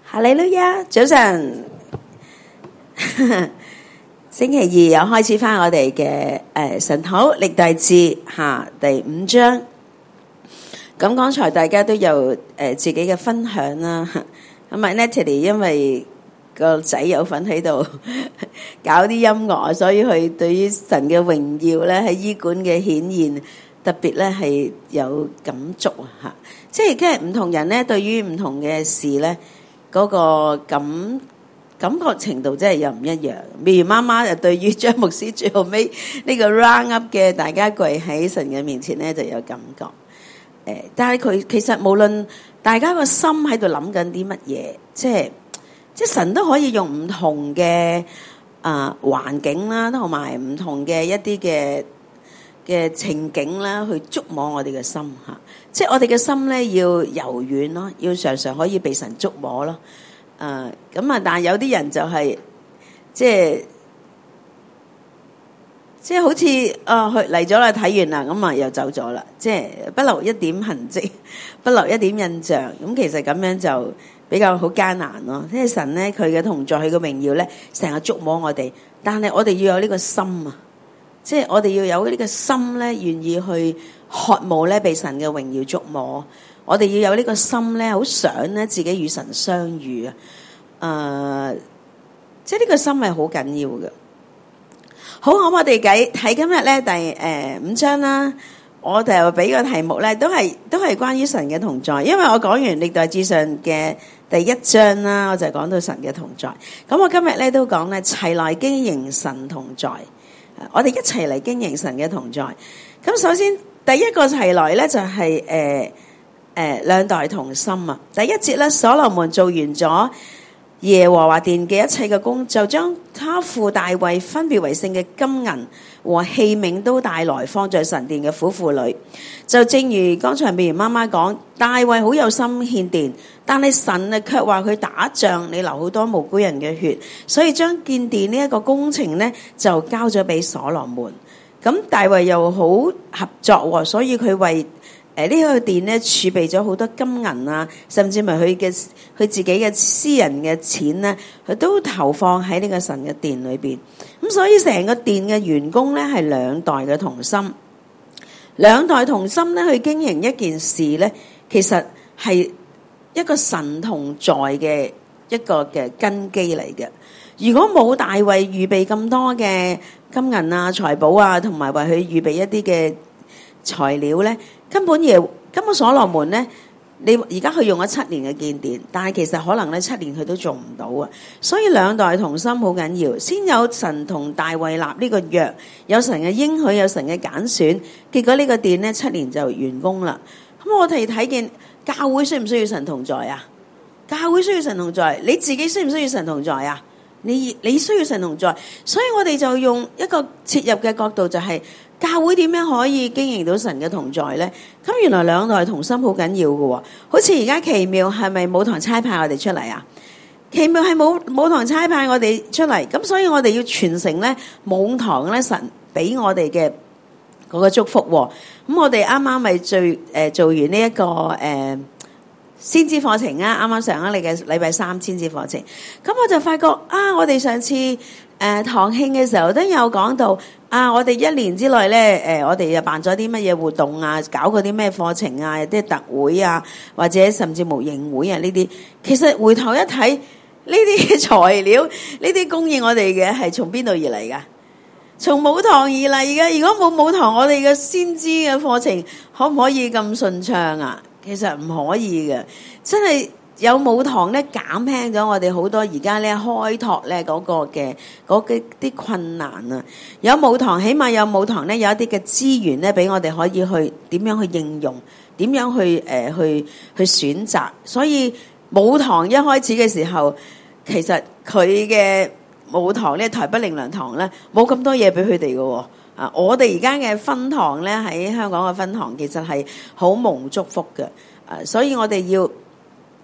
哈利路亞，早晨，星期二又開始翻我哋嘅神討歷代志下第5章。咁剛才大家都有自己嘅分享啦。咁啊 Natalie 因為個仔有份喺度搞啲音樂，所以佢對於神嘅榮耀咧喺醫館嘅顯現，特別咧係有感觸啊！即係唔同人咧對於唔同嘅事咧。嗰個感覺程度真係又唔一樣。譬如媽媽就對於張牧師最後尾呢個 round up 嘅大家跪喺神嘅面前咧就有感覺。但係佢其實無論大家個心喺度諗緊啲乜嘢，即係神都可以用唔同嘅環境啦，同埋唔同嘅一啲嘅情景啦，去觸摸我哋嘅心嚇。即係我哋嘅心咧要柔軟咯，要常常可以被神觸摸咯。咁但係有啲人就係即係好似去嚟咗啦，睇完啦，咁又走咗啦，即係不留一點痕跡，不留一點印象。咁其實咁樣就比較好艱難咯。即係神咧，佢嘅同在，佢嘅榮耀咧，成日觸摸我哋，但係我哋要有呢個心啊，即係我哋要有呢個心咧，願意去渴慕咧，被神嘅榮耀觸摸。我哋要有呢個心咧，好想咧自己與神相遇啊！即係呢個心係好緊要嘅。好，我哋睇今日咧第5章啦。我就俾個題目咧，都係關於神嘅同在。因為我講完歷代志上嘅第1章啦，我就講到神嘅同在。咁我今日咧都講咧齊來經營神同在。我哋一齊嚟經營神嘅同在。咁首先第一個齊來咧就係兩代同心啊！第1節咧，所羅門做完咗耶和華殿嘅一切嘅工，就將他父大衛分別為聖嘅金銀和器皿都帶來，放在神殿嘅府庫裏。就正如剛才美如媽媽講，大衛好有心獻殿，但係神啊卻話佢打仗，你流好多無辜人嘅血，所以將建殿呢一個工程呢就交咗俾所羅門。咁大衛又好合作，所以佢為呢個殿咧儲備咗好多金銀啊，甚至埋佢自己嘅私人嘅錢咧，佢都投放喺呢個神嘅殿裏邊。咁所以成個殿嘅員工咧係兩代嘅同心，兩代同心咧去經營一件事咧，其實係一個神同在嘅一個嘅根基嚟嘅。如果冇大衛預備咁多嘅金銀啊、財寶啊，同埋為佢預備一啲嘅材料咧，根本所羅門咧，你而家佢用咗7年嘅建殿，但係其實可能咧7年佢都做唔到啊。所以兩代同心好緊要，先有神同大衛立呢個約，有神嘅應許，有神嘅揀選，結果呢個殿咧7年就完工啦。咁我哋睇見教會需唔需要神同在啊？教會需要神同在，你自己需唔需要神同在啊？你需要神同在，所以我哋就用一個切入嘅角度，就係教會點樣可以經營到神嘅同在呢？咁原來兩代同心好緊要嘅，好似而家奇妙係咪母堂差派我哋出嚟啊？奇妙係母堂差派我哋出嚟，咁所以我哋要傳承咧母堂咧神俾我哋嘅嗰個祝福。咁我哋啱啱咪做完呢一個先知課程啊，啱啱上咗你嘅禮拜3先知課程，咁我就發覺我哋上次堂慶嘅時候都有講到我哋1年之內咧我哋又辦咗啲乜嘢活動啊，搞過啲咩課程啊，有啲特會啊，或者甚至模型會啊呢啲。其實回頭一睇呢啲材料，呢啲供應我哋嘅係從邊度而嚟㗎？從母堂而嚟嘅。如果冇母堂，我哋嘅先知嘅課程可唔可以咁順暢啊？其實唔可以嘅，真係有母堂咧減輕咗我哋好多而家咧開拓咧嗰個嘅啲困難啊！有母堂，起碼有母堂咧有一啲嘅資源咧俾我哋可以去點樣去應用，點樣去選擇。所以母堂一開始嘅時候，其實佢嘅母堂咧台北靈糧堂咧冇咁多嘢俾佢哋嘅。我哋而家嘅分堂咧喺香港嘅分堂其實係好蒙祝福嘅，所以我哋要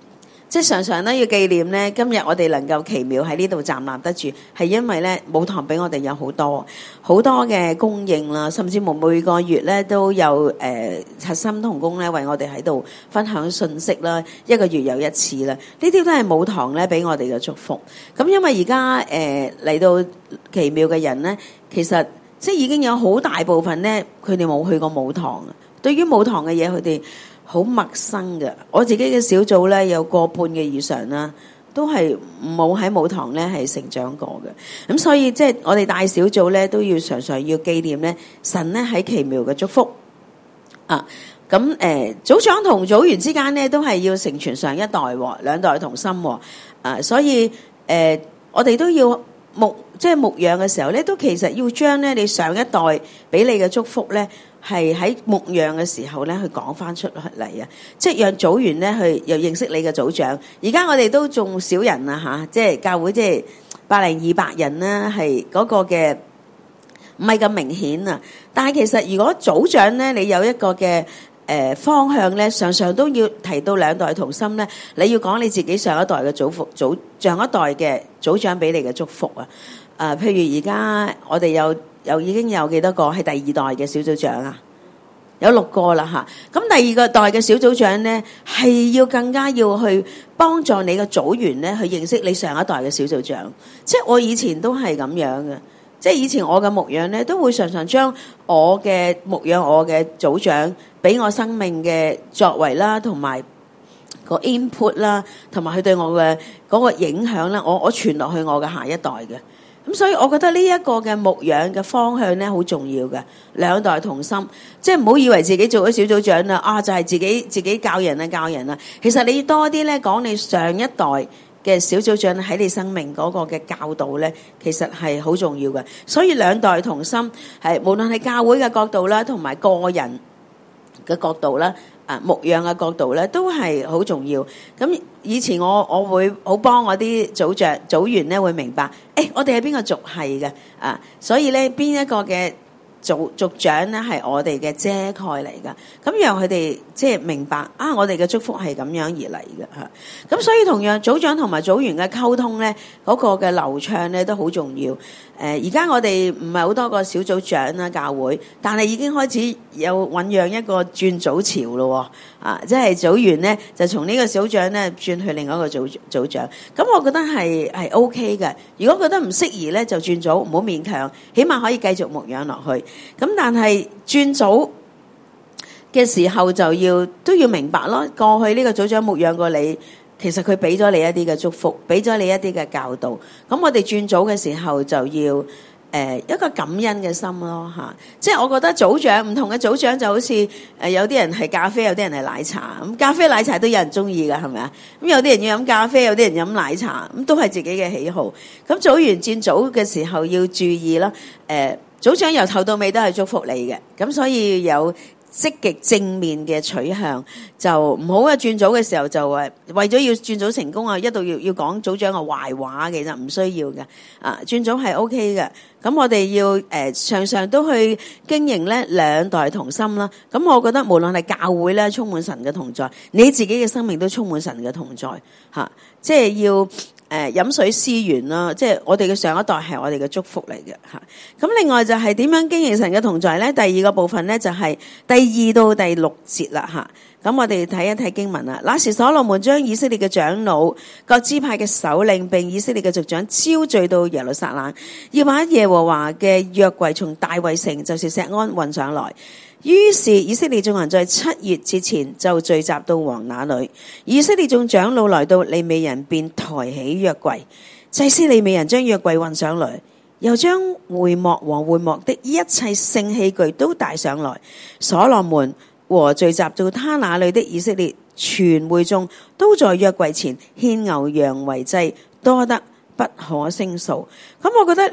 即係常常咧要紀念咧，今日我哋能夠奇妙喺呢度站立得住，係因為咧母堂俾我哋有好多嘅供應啦，甚至乎每個月咧都有核心同工咧為我哋喺度分享信息啦，一個月有一次啦，呢啲都係母堂咧俾我哋嘅祝福。咁因為而家嚟到奇妙嘅人咧，其實即係已經有好大部分咧，佢哋冇去過母堂，對於母堂嘅嘢佢哋好陌生嘅。我自己嘅小組咧有過半嘅以上啦，都係冇喺母堂咧係成長過嘅。咁所以即係我哋大小組咧都要常常要紀念咧神咧喺奇妙嘅祝福啊。咁組長同組員之間咧都係要承傳上一代，兩代同心啊。所以我哋都要牧養嘅時候咧，都其實要將咧你上一代俾你嘅祝福咧，係喺牧養嘅時候咧去講翻出嚟啊！即係讓組員咧去又認識你嘅組長。而家我哋都仲少人啊嚇，即係教會即係10200人啦，係嗰個嘅唔係咁明顯啊。但係其實如果組長咧你有一個嘅方向咧，常常都要提到兩代同心咧。你要講你自己上一代嘅上一代嘅組長俾你嘅祝福啊！譬如而家我哋有已經有幾多個係第二代嘅小組長啊？有6個啦嚇。咁第二個代嘅小組長咧，係要更加要去幫助你嘅組員咧，去認識你上一代嘅小組長。即係我以前都係咁樣嘅。即係以前我嘅牧養咧，都會常常將我嘅牧養我嘅組長俾我生命嘅作為啦，同埋個 input 啦，同埋佢對我嘅嗰個影響咧，我傳落去我嘅下一代嘅。咁所以我覺得呢一個嘅牧養嘅方向咧，好重要嘅，兩代同心。即係唔好以為自己做咗小組長啦，就係自己教人啊。其實你要多啲咧講你上一代嘅小組長喺你生命嗰個嘅教導咧，其實係好重要嘅。所以兩代同心係無論係教會嘅角度啦，同埋個人嘅角度啦，牧養嘅角度咧，都係好重要。咁以前我會好幫我啲組員咧會明白，我哋係邊個族系嘅啊，所以咧邊一個嘅族長咧係我哋嘅遮蓋嚟噶，咁讓佢哋即係明白啊，我哋嘅祝福係咁樣而嚟嘅嚇。咁所以同樣組長同埋組員嘅溝通咧，嗰個嘅流暢咧都好重要。而家我哋唔係好多個小組長啦，教會，但係已經開始有醖釀一個轉組潮咯。即係組員咧就從呢個小長咧轉去另外一個組長。咁我覺得係 OK 嘅。如果覺得唔適宜咧，就轉組，唔好勉強，起碼可以繼續牧養落去。咁但係轉組嘅時候都要明白咯。過去呢個組長牧養過你，其實佢俾咗你一啲嘅祝福，俾咗你一啲嘅教導。咁我哋轉組嘅時候就要一個感恩嘅心咯嚇。即係我覺得組長唔同嘅組長就好似有啲人係咖啡，有啲人係奶茶。咁咖啡奶茶都有人中意噶，係咪啊？咁有啲人要飲咖啡，有啲人飲奶茶，咁都係自己嘅喜好。咁組員轉組嘅時候要注意啦。組長由頭到尾都係祝福你嘅，咁所以有積極正面嘅取向，就唔好轉組嘅時候就為咗要轉組成功啊，一度要講組長嘅壞話，其實唔需要嘅。轉組係 OK 嘅，咁我哋要常常都去經營咧兩代同心啦。咁我覺得無論係教會咧充滿神嘅同在，你自己嘅生命都充滿神嘅同在嚇，即係要飲水思源啦，即係我哋嘅上一代係我哋嘅祝福嚟嘅嚇。咁另外就係點樣經營神嘅同在咧？第二個部分咧就係第2到第6節啦嚇。咁我哋睇一睇經文啦。那時所羅門將以色列嘅長老、各支派嘅首領並以色列嘅族長招聚到耶路撒冷，要把耶和華嘅約櫃從大衛城，就是錫安運上來。於是以色列眾人在7月節前就聚集到王那裏。以色列眾長老來到，利未人便抬起約櫃，祭司利未人將約櫃運上來，又將會幕和會幕的一切聖器具都帶上來。所羅門和聚集到他那裏的以色列全會眾都在約櫃前獻牛羊為祭，多得不可勝數。咁我覺得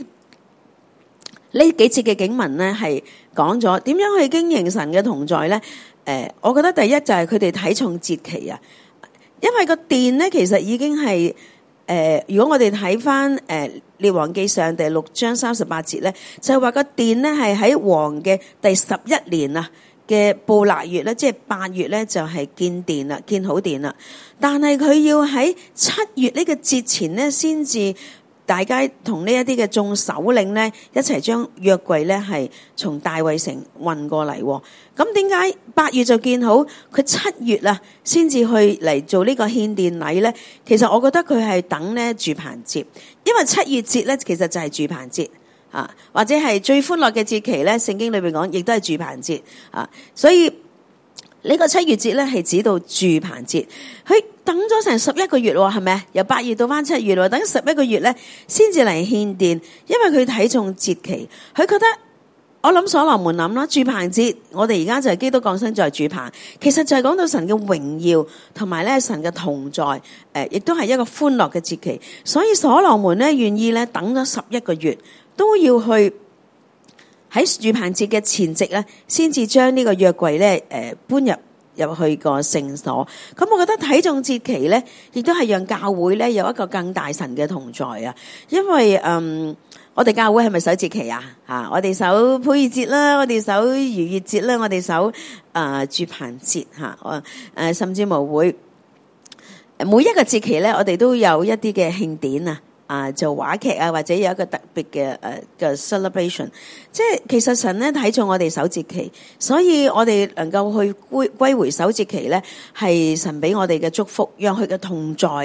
呢幾節嘅經文呢係講咗點樣去經營神嘅同在呢？我覺得第一就係佢哋睇重節期啊，因為個殿呢其實已經係如果我哋睇翻列王記上第6章38節呢，就係話個殿呢係喺王嘅第11年啊嘅布納月咧，即係8月咧就係建殿啦，建好殿啦。但係佢要喺7月呢個節前咧，先至大家同呢一啲嘅眾首領咧一齊將約櫃咧係從大衛城運過嚟。咁點解8月就建好，佢7月啊先至去嚟做呢個獻殿禮咧？其實我覺得佢係等咧住棚節，因為7月節咧其實就係住棚節。或者係最歡樂嘅節期咧，聖經裏邊講亦都係住棚節啊，所以呢個7月節咧係指到住棚節。佢等咗成11個月喎，係咪？由8月到翻7月喎，等11個月咧先至嚟獻殿，因為佢睇重節期，佢覺得我諗所羅門諗啦，住棚節我哋而家就係基督降生在住棚，其實就係講到神嘅榮耀同埋咧神嘅同在，亦都係一個歡樂嘅節期，所以所羅門咧願意咧等咗11個月。都要去喺住棚節嘅前夕咧，先至將呢個約櫃咧搬入去個聖所。咁我覺得睇重節期咧，亦都係讓教會咧有一個更大神嘅同在啊！因為我哋教會係咪守節期啊？我哋守普珥節啦，我哋守逾越節啦，我哋守住棚節甚至乎會每一個節期咧，我哋都有一啲嘅慶典做話劇或者有一個特別嘅celebration， 即係其實神咧睇重我哋守節期，所以我哋能夠去歸回守節期咧，係神俾我哋嘅祝福，讓佢嘅同在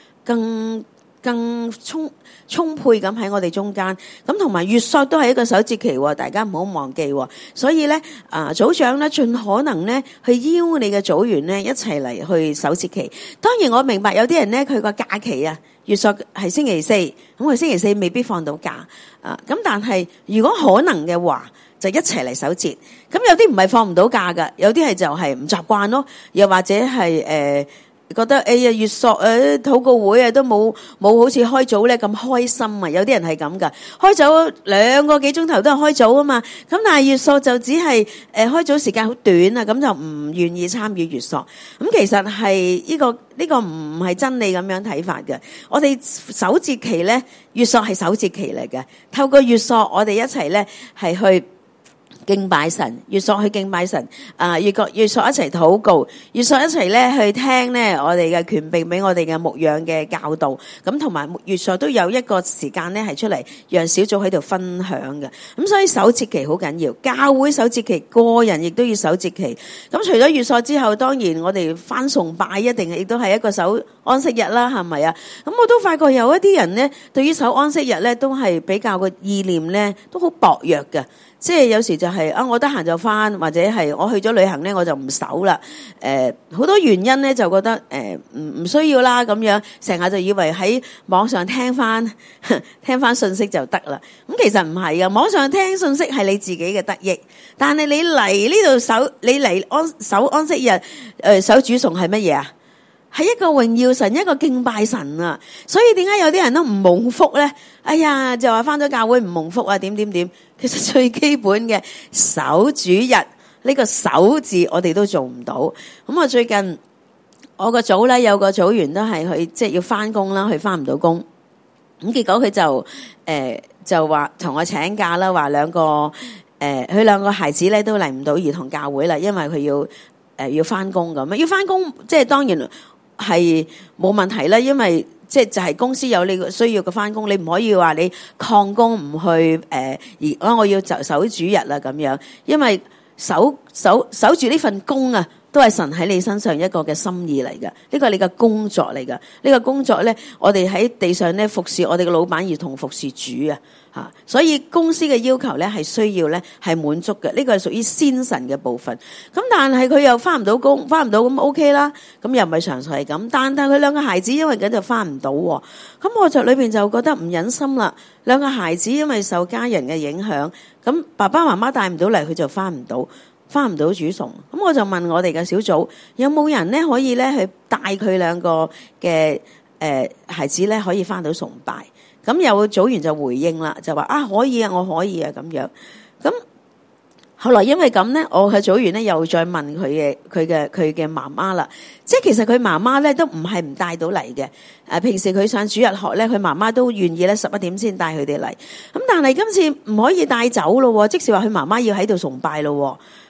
更充沛咁喺我哋中間。咁同埋月朔都係一個守節期，大家唔好忘記。所以咧組長咧盡可能咧去邀你嘅組員咧一齊嚟去守節期。當然我明白有啲人咧佢個假期月朔係星期四，咁佢星期四未必放到假咁但係如果可能嘅話，就一齊嚟守節。咁有啲唔係放唔到假㗎，有啲係就係唔習慣咯，又或者係覺得月朔禱告會都冇好似開組咧咁開心啊！有啲人係咁噶，開組2個幾鐘頭都係開組啊嘛。咁但係月朔就只係開組時間好短啊，咁就唔願意參與月朔。咁其實係呢個唔係真理咁樣睇法嘅。我哋守節期咧，月朔係守節期嚟嘅。透過月朔，我哋一齊咧係去敬拜神，月朔去敬拜神，月朔一齊禱告，月朔一齊咧去聽咧我哋嘅權柄俾我哋嘅牧養嘅教導，咁同埋月朔都有一個時間咧係出嚟讓小組喺度分享嘅，咁所以守節期好緊要，教會守節期，個人亦都要守節期。咁除咗月朔之後，當然我哋返崇拜一定亦都係一個守安息日啦，係咪啊？咁我都發覺有一啲人咧，對於守安息日咧都係比較個意念咧都好薄弱嘅。即係有時就係我得閒就返，或者係我去咗旅行咧我就唔守啦。好多原因咧就覺得唔需要啦咁樣，成日就以為喺網上聽返信息就得啦。咁其實唔係啊，網上聽信息係你自己嘅得益，但係你嚟呢度守，你嚟守安息日守主崇係乜嘢啊？係一個榮耀神，一個敬拜神啊！所以點解有啲人都唔蒙福咧？哎呀，就話返咗教會唔蒙福啊？點？其實最基本嘅守主日呢個守字，我哋都做唔到。咁我最近我個組咧有個組員都係佢即係要返工啦，佢返唔到工。咁結果佢就話同我請假啦，話佢兩個孩子咧都嚟唔到兒童教會啦，因為佢要返工咁。要返工即係當然係冇問題啦，因為即係就係公司有你個需要嘅返工，你唔可以話你曠工唔去而我要就守主日啦咁樣，因為守住呢份工啊，都係神喺你身上一個嘅心意嚟嘅，呢個係你嘅工作嚟嘅。呢個工作咧，我哋喺地上咧服侍我哋嘅老闆，如同服侍主啊。所以公司嘅要求咧係需要咧係滿足嘅，呢個係屬於先神嘅部分。咁但係佢又返唔到工，返唔到咁 OK 啦，咁又唔係常常係咁。但佢兩個孩子因為咁就返唔到，咁我就裏邊就覺得唔忍心啦。兩個孩子因為受家人嘅影響，咁爸爸媽媽帶唔到嚟，佢就返唔到主崇。咁我就問我哋嘅小組有冇人咧可以咧去帶佢兩個嘅孩子咧可以返到崇拜。咁有組員就回應啦，就話可以啊，我可以啊咁樣。咁後來因為咁咧，我嘅組員咧又再問佢嘅媽媽啦。即係其實佢媽媽咧都唔係唔帶到嚟嘅。平時佢上主日學咧，佢媽媽都願意咧11點先帶佢哋嚟。咁但係今次唔可以帶走咯，即使話佢媽媽要喺度崇拜咯。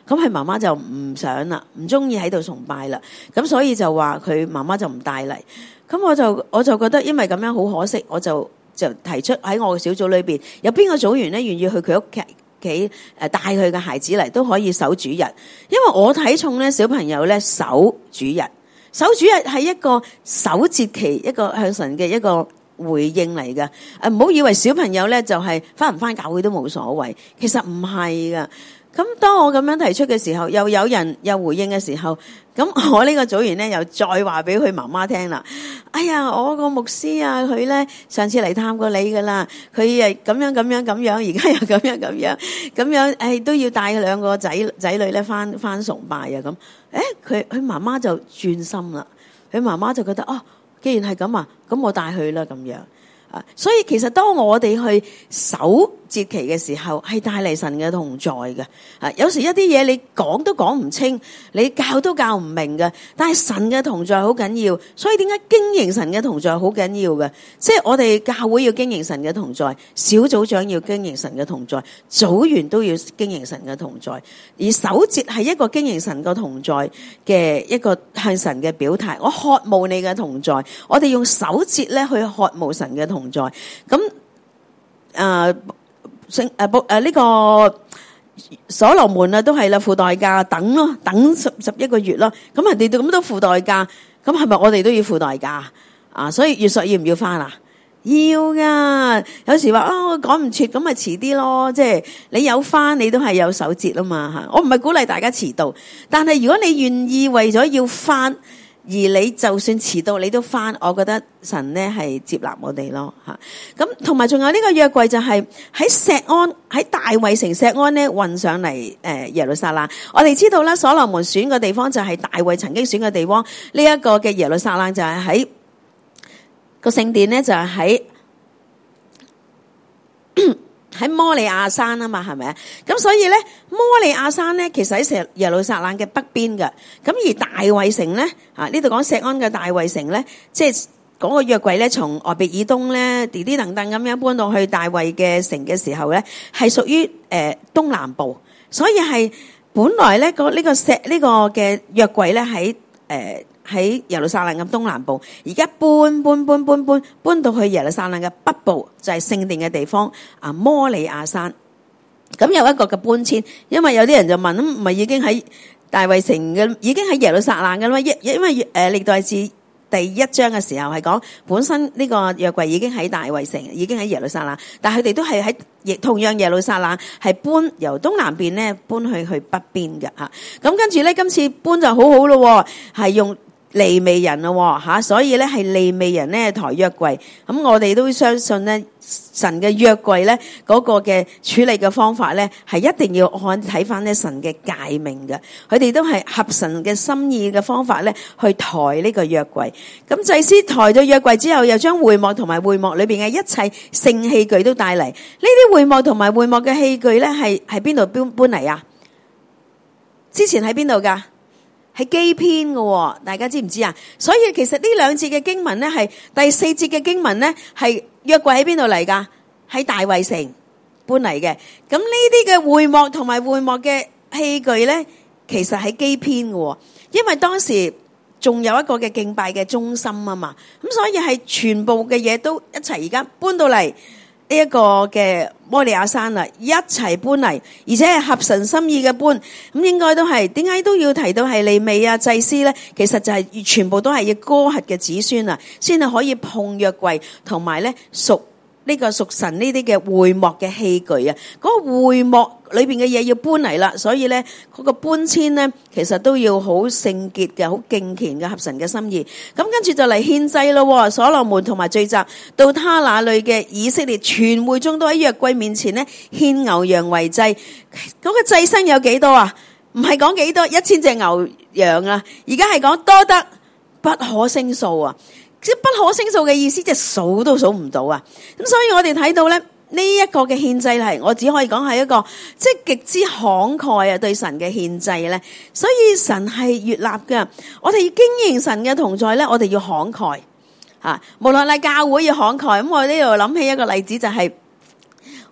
咁佢媽媽就唔想啦，唔中意喺度崇拜啦，咁所以就話佢媽媽就唔帶嚟。咁我就覺得因為咁樣好可惜，我就提出喺我嘅小組裏邊，有邊個組員咧願意去佢屋企帶佢嘅孩子嚟都可以守主日，因為我睇重咧小朋友咧守主日。守主日係一個守節期，一個向神嘅一個回應嚟嘅。唔好以為小朋友咧就係返唔返教會都冇所謂，其實唔係噶。咁當我咁樣提出嘅時候，又有人又回應嘅時候，咁我呢個組員咧又再話俾佢媽媽聽啦。哎呀，我個牧師啊，佢咧上次嚟探過你噶啦，佢誒咁樣，而家又咁樣，誒都要帶兩個仔女咧翻崇拜啊咁。佢媽媽就轉心啦，佢媽媽就覺得既然係咁啊，咁我帶佢啦咁樣。所以其實當我哋去守節期嘅時候，係帶嚟神嘅同在嘅。有時一啲嘢你講都講唔清，你教都教唔明嘅，但係神嘅同在好緊要。所以點解經營神嘅同在好緊要嘅？即係我哋教會要經營神嘅同在，小組長要經營神嘅同在，組員都要經營神嘅同在。而守節係一個經營神嘅同在嘅一個向神嘅表態。我渴慕你嘅同在，我哋用守節咧去渴慕神嘅同在。咁呢個所羅門啊，都係啦，付代價等咯，等11個月咯。咁人哋咁都付代價，咁係咪我哋都要付代價啊？所以月朔要唔要返啊？要噶。有時話我趕唔切，咁咪遲啲咯。即係你有返，你都係有守節啊嘛吓。我唔係鼓勵大家遲到，但係如果你願意為咗要返，而你就算遲到你都返，我覺得神咧係接納我哋咯吓。咁同埋仲有呢個約櫃就係喺錫安，喺大衛城錫安咧運上嚟耶路撒冷。我哋知道啦，所羅門選嘅地方就係大衛曾經選嘅地方。呢一個嘅耶路撒冷就係喺個聖殿咧，就係喺摩利亞山啊嘛，係咪啊？咁所以咧，摩利亞山咧，其實喺耶路撒冷嘅北邊嘅。咁而大衛城咧，呢度講錫安嘅大衛城咧，即係嗰個約櫃咧，從俄別以東咧，滴滴等等咁樣搬到去大衛嘅城嘅時候咧，係屬於東南部，所以係本來咧呢個嘅約櫃咧喺耶路撒冷嘅東南部，而家搬到去耶路撒冷嘅北部，就係聖殿嘅地方摩利亞山。咁有一個嘅搬遷，因為有啲人就問，咁唔係已經喺大衛城嘅，已經喺耶路撒冷嘅啦嘛？因為歷代志第1章嘅時候係講，本身呢個約櫃已經喺大衛城，已經喺耶路撒冷，但係佢哋都係喺同樣耶路撒冷係搬由東南邊咧搬去北邊嘅吓。咁跟住咧，今次搬就好好咯，係用利未人咯吓，所以咧係利未人咧抬約櫃。咁我哋都相信咧，神嘅約櫃咧嗰個嘅處理嘅方法咧係一定要看睇翻咧神嘅誡命嘅，佢哋都係合神嘅心意嘅方法咧去抬呢個約櫃。咁祭司抬咗約櫃之後，又將會幕同埋會幕裏邊嘅一切聖器具都帶嚟。呢啲會幕同埋會幕嘅器具咧係邊度搬嚟啊？之前喺邊度噶？係基編嘅，大家知唔知啊？所以其實呢兩節嘅經文咧，係第4節嘅經文咧，係約櫃喺邊度嚟噶？喺大衛城搬嚟嘅。咁呢啲嘅會幕同埋會幕嘅器具咧，其實係基編嘅，因為當時仲有一個嘅敬拜嘅中心啊嘛。咁所以係全部嘅嘢都一齊而家搬到嚟呢一個嘅摩利亞山啦，一齊搬嚟，而且係合神心意嘅搬。咁應該都係點解都要提到係利未啊祭司咧？其實就係全部都係要哥轄嘅子孫啊，先係可以碰約櫃，同埋咧屬神呢啲嘅會幕嘅器具啊。嗰個會幕裏邊嘅嘢要搬嚟啦，所以咧嗰個搬遷咧，其實都要好聖潔嘅、好敬虔嘅合神嘅心意。咁跟住就嚟獻祭咯，所羅門同埋聚集到他那裏嘅以色列全會眾都喺約櫃面前咧獻牛羊為祭。嗰個祭牲有幾多啊？唔係講幾多1000隻牛羊啊，而家係講多得不可勝數啊！即係不可勝數嘅意思，即係數都數唔到啊！咁所以我哋睇到咧。呢一個嘅獻祭係，我只可以講係一個即係極之慷慨啊！對神嘅獻祭咧，所以神係悅納嘅。我哋要經營神嘅同在咧，我哋要慷慨啊！無論係教會要慷慨，咁我呢度諗起一個例子就係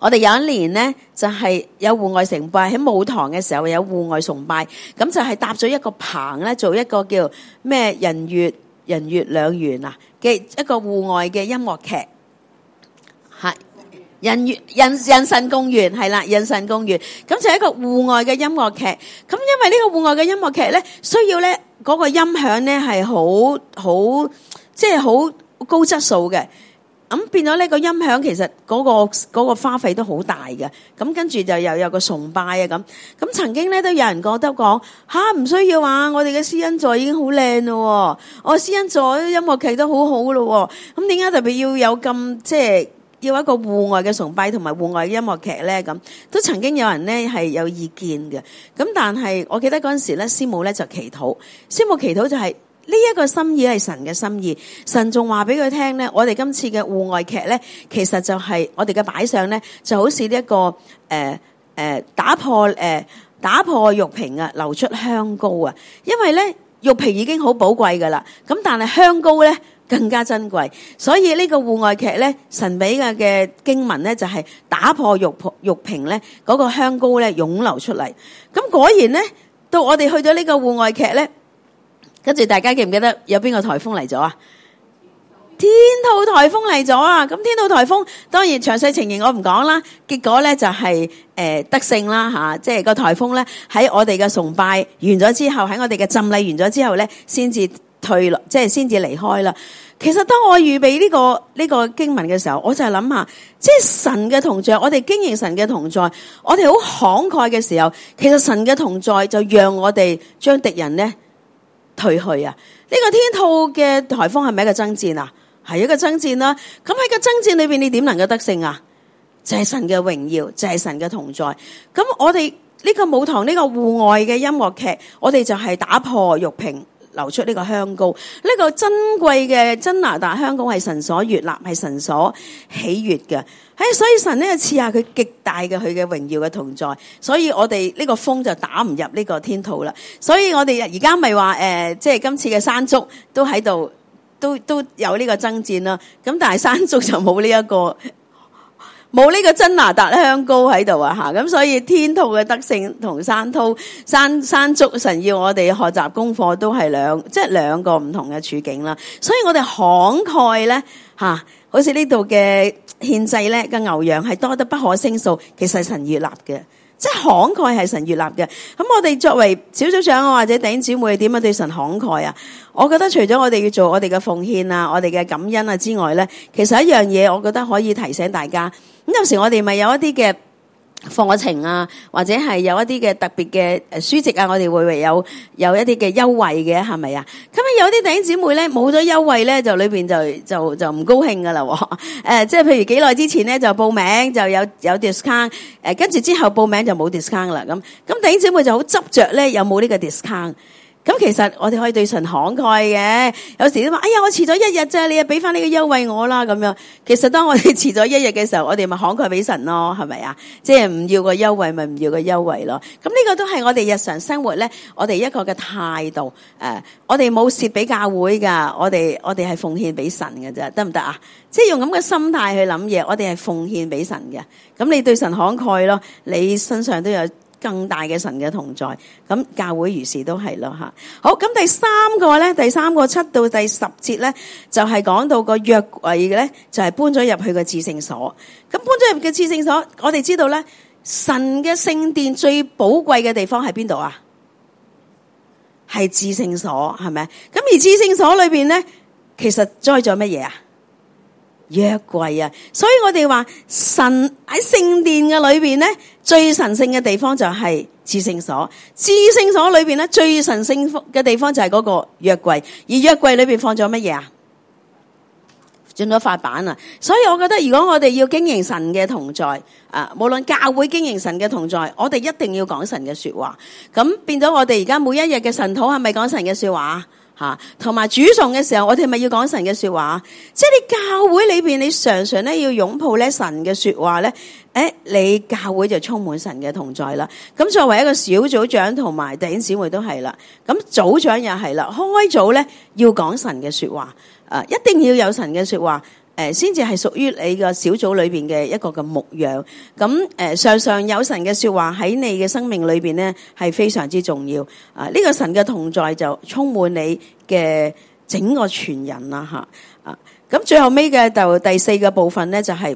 我哋有一年咧就係有戶外崇拜，喺舞堂嘅時候有戶外崇拜，咁就係搭咗一個棚咧，做一個叫咩人月兩圓啊嘅一個戶外嘅音樂劇，係人神共圓，係啦，人神共圓，咁就係一個戶外嘅音樂劇。咁因為呢個戶外嘅音樂劇咧，需要咧嗰個音響咧係好即係好高質素嘅。咁變咗呢個音響其實嗰個花費都好大嘅，咁跟住就又有個崇拜啊咁曾經咧都有人覺得講唔需要啊，我哋嘅施恩座已經好靚咯，我施恩座音樂劇都好好咯，咁點解特別要有咁即係要一個戶外嘅崇拜同埋戶外嘅音樂劇咧？咁都曾經有人咧係有意見嘅，咁但係我記得嗰陣時咧，師母咧就祈禱就係。呢一個心意係神嘅心意，神仲話俾佢聽咧，我哋今次嘅戶外劇咧，其實就係我哋嘅擺上咧，就好似呢一個打破玉瓶啊，流出香膏啊。因為咧玉瓶已經好寶貴噶啦，咁但係香膏咧更加珍貴，所以呢個戶外劇咧，神俾嘅經文咧就係打破玉瓶咧嗰個香膏咧湧流出嚟。咁果然咧，到我哋去咗呢個戶外劇咧。跟住大家記唔記得有邊個颱風嚟咗啊？天兔颱風嚟咗啊！咁天兔颱風當然詳細情形我唔講啦。結果咧就係得勝啦吓，即係個颱風咧喺我哋嘅崇拜完咗之後，喺我哋嘅浸禮完咗之後咧，先至退落，即係先至離開啦。其實當我預備呢個經文嘅時候，我就係諗下，即係神嘅同在，我哋經營神嘅同在，我哋好慷慨嘅時候，其實神嘅同在就讓我哋將敵人咧退去啊！呢個天兔嘅颱風係咪一個爭戰啊？係一個爭戰啦。咁喺個爭戰裏邊，你點能夠得勝啊？就係神嘅榮耀，就係神嘅同在。咁我哋呢個舞堂呢個戶外嘅音樂劇，我哋就係打破玉瓶，流出呢個香膏。呢個珍貴嘅真哪噠香膏係神所悅納，係神所喜悅嘅。所以神呢賜下佢極大嘅佢嘅榮耀嘅同在，所以我哋呢個風就打唔入呢個天兔啦。所以我哋而家咪話即係今次嘅山竹都喺度，都有呢個爭戰啦。咁但係山竹就冇呢個真哪噠香膏喺度啊吓。咁所以天兔嘅得勝同山竹，神要我哋學習功課都係兩個唔同嘅處境啦。所以我哋慷慨咧吓。好似呢度嘅獻祭咧嘅牛羊係多得不可勝數，其實係神悅納嘅，即係慷慨係神悅納嘅。咁我哋作為小組長或者弟兄姊妹點樣對神慷慨啊？我覺得除咗我哋要做我哋嘅奉獻啊、我哋嘅感恩啊之外咧，其實一樣嘢我覺得可以提醒大家。咁有時我哋咪有一啲嘅課程啊，或者係有一啲嘅特別嘅書籍啊，我哋會有一啲嘅優惠嘅，係咪啊？咁有啲弟兄姊妹咧冇咗優惠咧，就裏邊就唔高興噶啦。即係譬如幾耐之前咧就報名就有 discount， 跟住之後報名就冇 discount 啦。咁弟兄姊妹就好執着咧，有冇呢個 discount？咁其實我哋可以對神慷慨嘅，有時都話：哎呀，我遲咗一日啫，你又俾翻呢個優惠我啦咁樣。其實當我哋遲咗一日嘅時候，我哋咪慷慨俾神咯，係咪啊？即係唔要個優惠咪唔要個優惠咯。咁呢個都係我哋日常生活咧，我哋一個嘅態度。我哋冇蝕俾教會噶，我哋係奉獻俾神嘅啫，得唔得啊？即係用咁嘅心態去諗嘢，我哋係奉獻俾神嘅。咁你對神慷慨咯，你身上都有更大嘅神嘅同在，咁教會如是都係咯吓。好，咁第三個7到第10節咧，就係講到個約櫃嘅咧，就係搬咗入去個至聖所。咁搬咗入嘅至聖所，我哋知道咧，神嘅聖殿最寶貴嘅地方係邊度啊？係至聖所，係咪？咁而至聖所裏邊咧，其實載咗乜嘢啊？約櫃啊！所以我哋話神喺聖殿嘅裏邊咧，最神聖嘅地方就係至聖所。至聖所裏邊咧，最神聖嘅地方就係嗰個約櫃。而約櫃裏邊放咗乜嘢啊？轉咗法版啊！所以我覺得如果我哋要經營神嘅同在，無論教會經營神嘅同在，我哋一定要講神嘅說話。咁變咗我哋而家每一日嘅神禱係咪講神嘅說話？同埋主頌嘅時候，我哋咪要講神嘅說話。即係你教會裏邊，你常常咧要擁抱咧神嘅說話咧，你教會就充滿神嘅同在啦。咁作為一個小組長同埋弟兄姊妹都係啦，咁組長又係啦，開組咧要講神嘅說話，一定要有神嘅說話。 先至係屬於你個小組裏邊嘅一個嘅牧養。咁常常有神嘅說話喺你嘅生命裏邊咧，係非常之重要。呢個神嘅同在就充滿你嘅整個全人啦吓。咁最後尾嘅就第4個部分咧，就係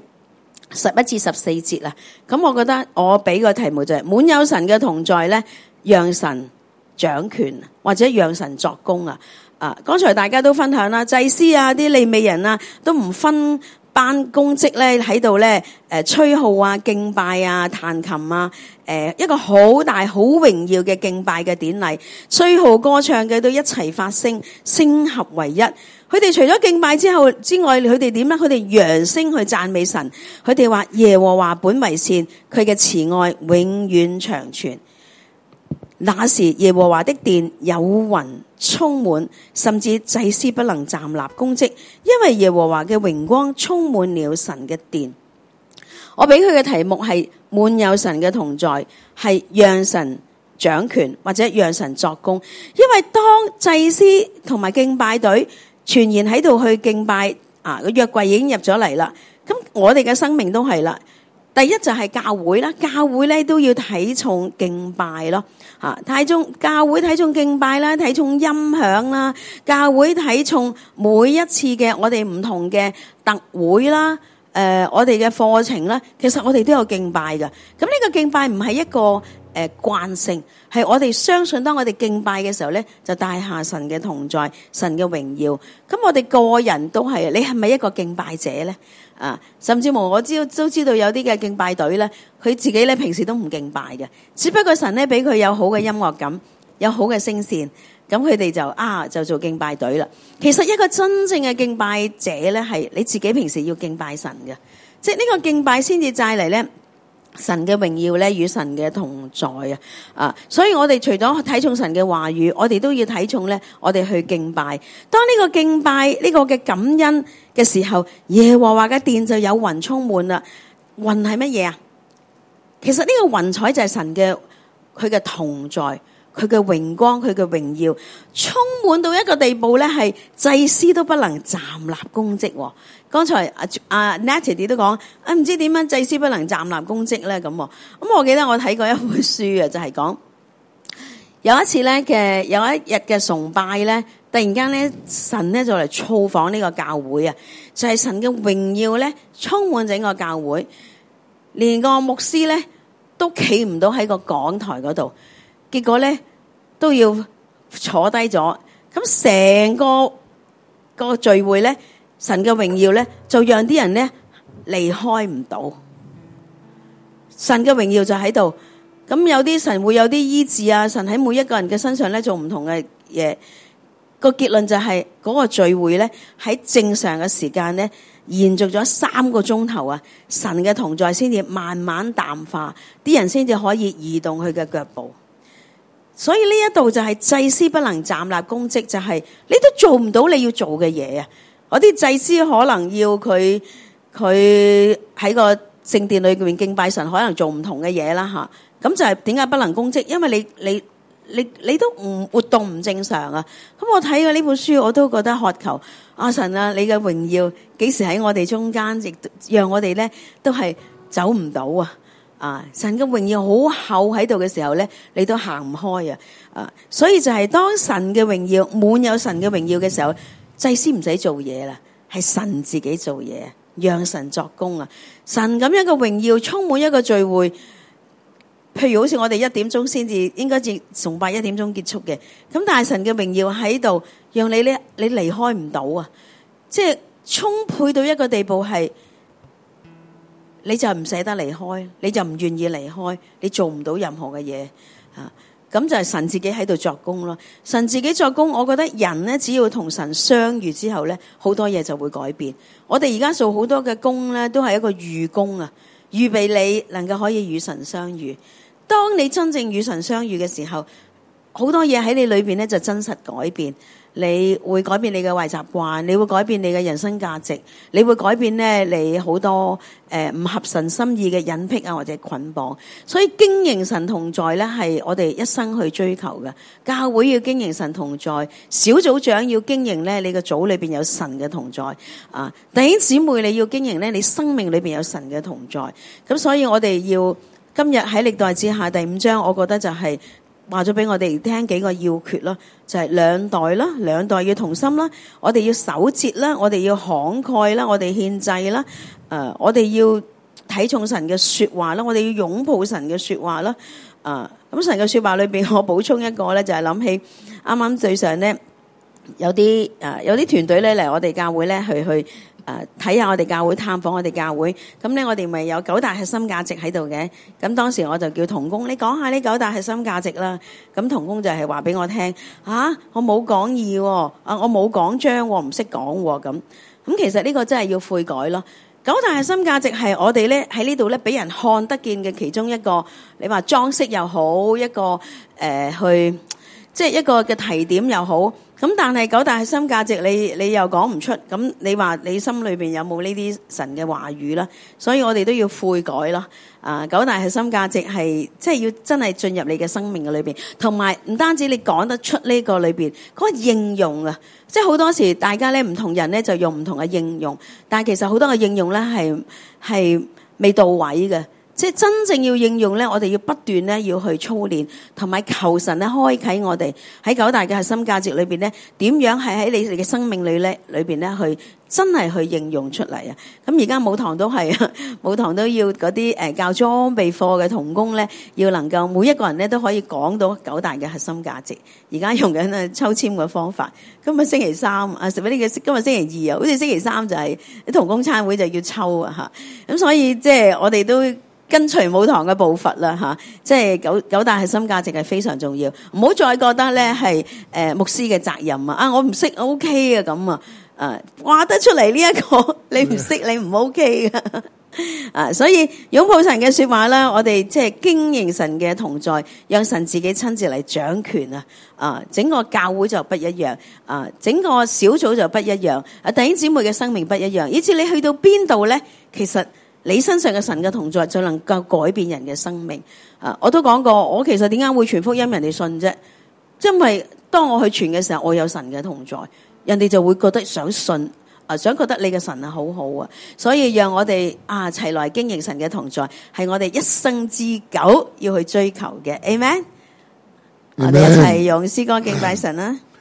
11至14節啦。咁我覺得我俾個題目就係滿有神嘅同在咧，讓神掌權或者讓神作工啊！剛才大家都分享啦，祭司啊、啲利未人啊，都唔分班公職咧，喺度咧吹號啊、敬拜啊、彈琴啊，一個好大好榮耀嘅敬拜嘅典禮，吹號歌唱嘅都一齊發聲，聲合為一。佢哋除咗敬拜之外，佢哋點咧？佢哋揚聲去讚美神。佢哋話耶和華本為善，佢嘅慈愛永遠長存。那時耶和華的殿有雲充滿，甚至祭司不能站立供職，因為耶和華嘅榮光充滿了神嘅殿。我俾佢嘅題目係滿有神嘅同在，係讓神掌權或者讓神作工。因為當祭司同埋敬拜隊全然喺度去敬拜，個約櫃已經入咗嚟啦。咁我哋嘅生命都係啦。第一就係教會啦，教會咧都要睇重敬拜咯，教會睇重敬拜啦，睇重音響啦，教會睇重每一次嘅我哋唔同嘅特會啦，我哋嘅課程啦，其實我哋都有敬拜㗎。咁呢個敬拜唔係一個慣性，係我哋相信當我哋敬拜嘅時候咧，就帶下神嘅同在，神嘅榮耀。咁我哋個人都係，你係咪一個敬拜者咧？甚至乎我都知道有啲嘅敬拜隊咧，佢自己咧平時都唔敬拜嘅，只不過神咧俾佢有好嘅音樂感，有好嘅聲線，咁佢哋就做敬拜隊啦。其實一個真正嘅敬拜者咧，係你自己平時要敬拜神嘅，即係呢個敬拜先至帶嚟咧神嘅榮耀咧與神嘅同在所以我哋除咗睇重神嘅話語，我哋都要睇重咧，我哋去敬拜。當呢個敬拜呢個嘅感恩嘅時候，耶和華嘅殿就有雲充滿啦。雲係乜嘢啊？其實呢個雲彩就係神嘅佢嘅同在，佢嘅榮光，佢嘅榮耀充滿到一個地步咧，係祭司都不能站立供職。剛才Natalie 都講，唔知點樣祭司不能站立供職咧咁。我記得我睇過一本書啊，就係講有一次咧有一日嘅崇拜咧，突然間咧神咧就嚟造訪呢個教會啊，就係神嘅榮耀咧充滿整個教會，連個牧師咧都企唔到喺個講台嗰度，結果咧都要坐低咗。咁成個聚會咧，神嘅榮耀咧就讓啲人咧離開唔到。神嘅榮耀就喺度，咁有啲神會有啲醫治啊，神喺每一個人嘅身上咧做唔同嘅嘢。個結論就係嗰個聚會咧喺正常嘅時間咧延續咗3個鐘頭啊，神嘅同在先至慢慢淡化，啲人先至可以移動佢嘅腳步。所以呢一度就係祭司不能站立供職，就係你都做唔到你要做嘅嘢啊！嗰啲祭司可能要佢喺個聖殿裏面敬拜神，可能做唔同嘅嘢啦吓。咁就係點解不能供職？因為你都唔活動唔正常啊！咁我睇過呢本書，我都覺得渴求神啊，你嘅榮耀幾時喺我哋中間，亦讓我哋咧都係走唔到神嘅榮耀好厚喺度嘅時候咧，你都行唔開所以就係當神嘅榮耀滿有神嘅榮耀嘅時候，祭司唔使做嘢啦，係神自己做嘢，讓神作工神咁樣嘅榮耀充滿一個聚會。譬如好似我哋1點鐘先至應該至崇拜1點鐘結束嘅，咁但係神嘅榮耀喺度，讓你離開唔到即係充沛到一個地步，係你就唔捨得離開，你就唔願意離開，你做唔到任何嘅嘢咁就係神自己喺度作工咯。神自己作工，我覺得人咧只要同神相遇之後咧，好多嘢就會改變。我哋而家做好多嘅工咧，都係一個預工預備你能夠可以與神相遇。當你真正與神相遇嘅時候， 好多嘢喺你裏邊咧就真實改變。你會改變你嘅壞習慣，你會改變你嘅人生價值，你會改變咧你好多唔合神心意嘅隱癖啊或者捆綁。所以經營神同在咧係我哋一生去追求嘅。教會要經營神同在，小組長要經營咧你個組裏邊有神嘅同在啊，弟兄姊妹你要經營咧你生命裏邊有神嘅同在。咁所以我哋要今日喺歷代志下第5章，我覺得就係話咗俾我哋聽幾個要訣咯，就係兩代啦，兩代要同心啦，我哋要守節啦，我哋要慷慨啦，我哋獻祭啦，我哋要睇重神嘅說話啦，我哋要擁抱神嘅說話啦，咁神嘅說話裏邊，我補充一個咧，就係諗起啱啱最上咧有啲團隊咧嚟我哋教會咧去睇下我哋教會，探訪我哋教會，咁咧我哋咪有9大核心價值喺度嘅。咁當時我就叫同工，你講下呢9大核心價值啦。咁同工就係話俾我聽，我冇講義喎，我冇講章喎，唔識講喎。咁其實呢個真係要悔改咯。9大核心價值係我哋咧喺呢度咧俾人看得見嘅其中一個，你話裝飾又好，一個即係一個嘅提點又好。咁但係9大核心價值你又講唔出，咁你話你心裏邊有冇呢啲神嘅話語啦？所以我哋都要悔改咯。9大核心價值係即係要真係進入你嘅生命嘅裏邊，同埋唔單止你講得出呢個裏邊嗰個應用啊，即係好多時大家咧唔同人咧就用唔同嘅應用，但係其實好多嘅應用咧係未到位嘅。即係真正要應用咧，我哋要不斷咧要去操練，同埋求神咧開啟我哋喺9大嘅核心價值裏邊咧，點樣係喺你哋嘅生命裏邊咧去真係去應用出嚟啊！咁而家母堂都係啊，母堂都要嗰啲教裝備課嘅同工咧，要能夠每一個人咧都可以講到9大嘅核心價值。而家用緊抽籤嘅方法，今日星期3今日星期2啊，好似星期3就係啲同工餐會就要抽啊嚇。咁所以即係我哋都跟隨母堂嘅步伐啦嚇，即係9大核心價值係非常重要，唔好再覺得咧係牧師嘅責任啊！我唔識 OK 啊咁啊，話得出嚟呢一個你唔識你唔 OK 嘅所以擁抱神嘅說話啦，我哋即係經營神嘅同在，讓神自己親自嚟掌權啊！整個教會就不一樣整個小組就不一樣弟兄姊妹嘅生命不一樣，以至你去到邊度咧，其實你身上嘅神嘅同在就能夠改變人嘅生命我都講過，我其實點解會傳福音人哋信啫？因為當我去傳嘅時候，我有神嘅同在，人哋就會覺得想信想覺得你嘅神係好好啊！所以讓我哋齊來經營神嘅同在，係我哋一生之久要去追求嘅。Amen。我哋一齊用詩歌敬拜神啦。